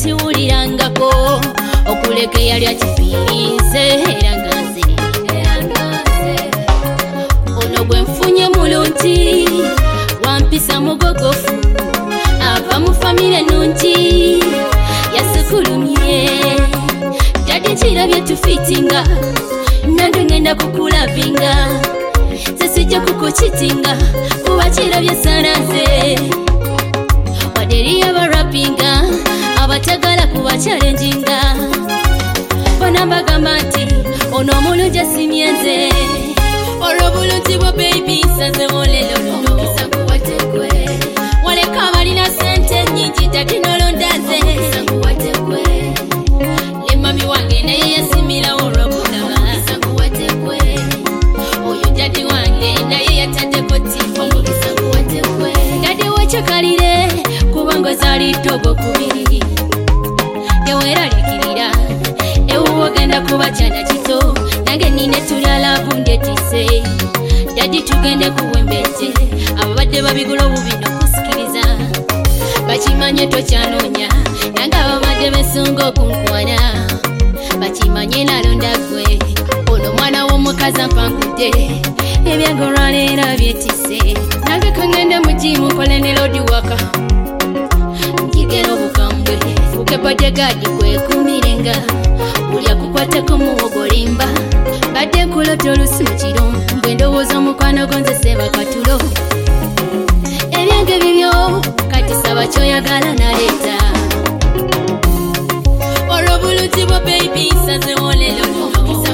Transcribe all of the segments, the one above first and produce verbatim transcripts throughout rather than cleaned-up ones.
siwulirangako okuleke yali akifiirize era nganze ono gwe nfunye mulungi wampisa mugogofu ava mu famire nungi yasikulumye dadi kirabye tufitinga nange ngenda kukulavinga sisijja kukukitinga kuba kirabye sanaze waderi abarapinga abatagala kuba challenginga bona mbagamba nti ono omulungi asimye nze olwo bulungi bwo baby nsaze wolelolo waleka abalina sente nyingi takinolondaze ne mami wange naye yasimira olwobulaba oyo dadi wange naye yataddeko tivi dadi wekyakalire kubanga zali togo kubiri yeweralikirira ewuwo genda kuba kyana kito nange nine tulala bundetise dadi tugende kuwembete ababadde babigula obubino kusikiriza bakimanye tokyanoonya nange ababadde besunga okunkwana bakimanye nalonda gwe ono mwana w'omukazi ampangudde ebyange olwaleero byetise nange kangende mugimu nkole ne lodi waka nkigera obukambwe fuke bodyguard kwekumirenga buli akukwateko muwogolimba badde nkulota olusi mu kiro mbwe ndowooza omukwano gonze seba katulo ebyange bibyo kati saba kyoyagala naleeta olwo bulungi bwo baby nsaze wolelolo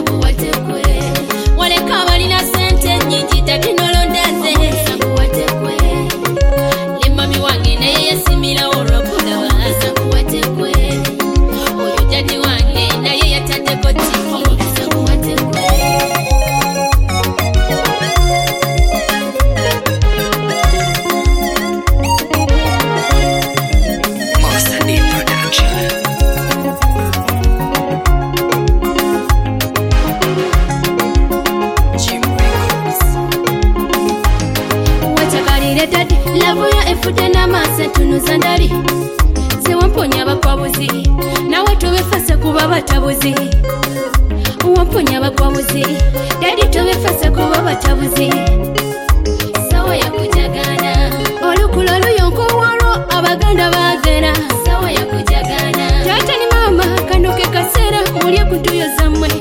waleka abalina sente nyingi takinolondaze ne mami wange naye yasimira olwobulaba oyo dadi wange naye yataddeko tivi lavuya efute n'amaaso etunuza ndali sewamponya abakwabuzi nawe tobefase kuba batabuzi wamponya abakwabuzi dadi tobefase kuba batabuzi sawa yakujagana olukulo luyonkowolwo abaganda bagera sawa yakujagana tata ni mama kanoke kasera mulye kuntuyo zammwe